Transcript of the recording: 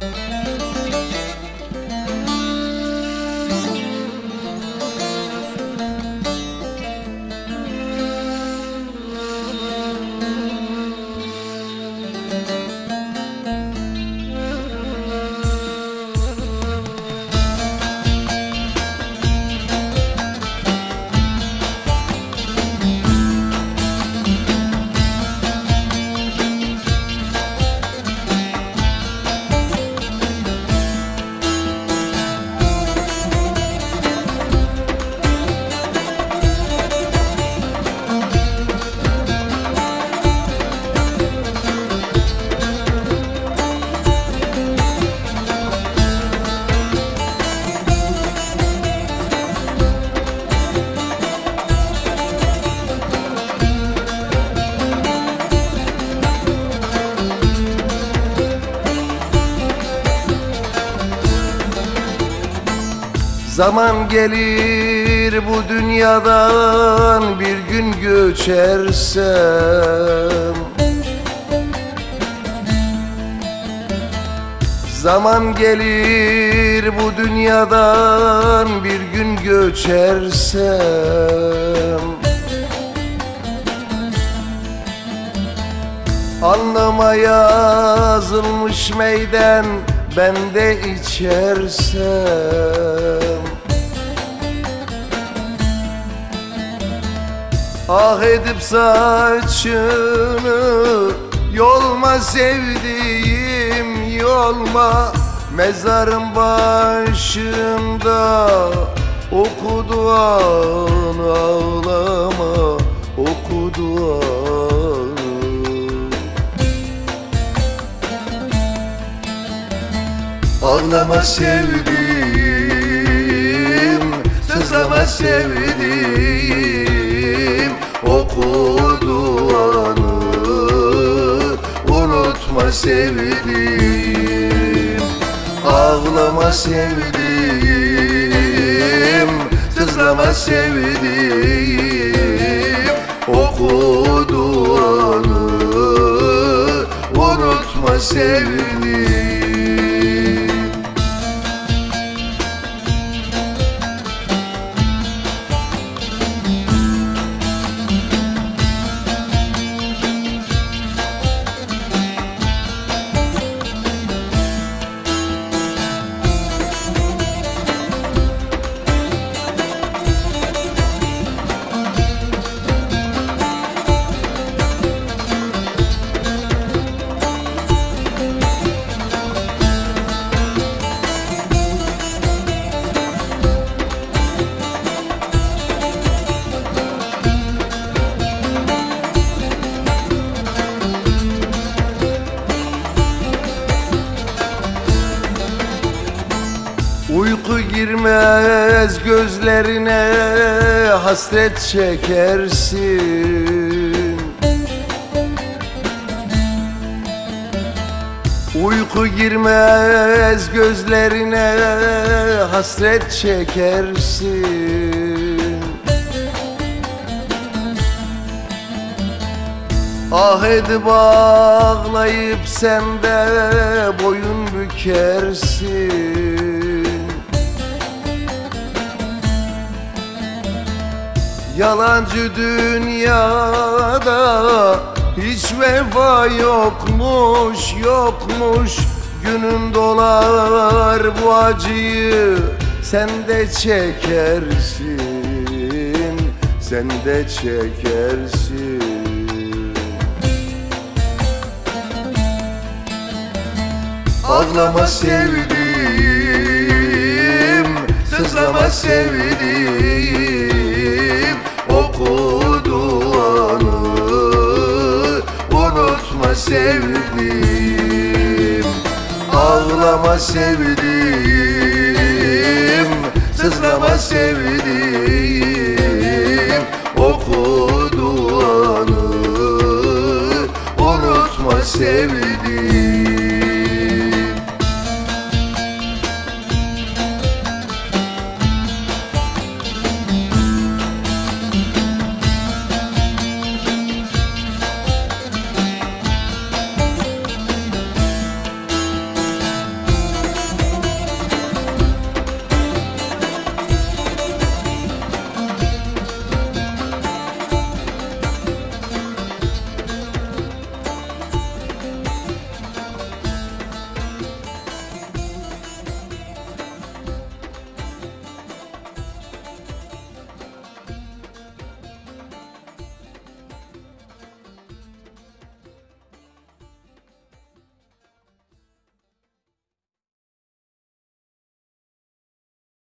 Zaman gelir bu dünyadan bir gün göçersem, zaman gelir bu dünyadan bir gün göçersem, alnıma yazılmış meyden ben de içersem, ah edip saçını yolma sevdiğim, yolma. Mezarın başında oku duanı, ağlama oku duanı. Ağlama sevdiğim, sızlama sevdiğim, oku duanı, unutma sevdiğim. Ağlama sevdiğim, sızlama sevdiğim, oku duanı, unutma sevdiğim. Uyku girmez gözlerine, hasret çekersin. Uyku girmez gözlerine, hasret çekersin. Ah edip ağlayıp sen de boyun bükersin. Yalancı dünyada hiç vefa yokmuş, yokmuş. Günün dolar bu acıyı sen de çekersin, sen de çekersin. Ağlama sevdiğim, sızlama sevdiğim, oku duanı, unutma sevdiğim. Ağlama sevdiğim, sızlama sevdiğim, oku duanı, unutma sevdiğim.